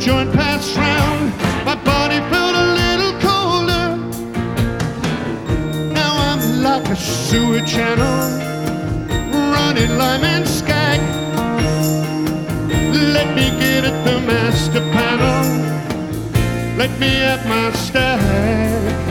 joint passed round, my body felt a little colder. Now I'm like a sewer channel, running lime and skag. Let me get at the master panel, let me at my stag.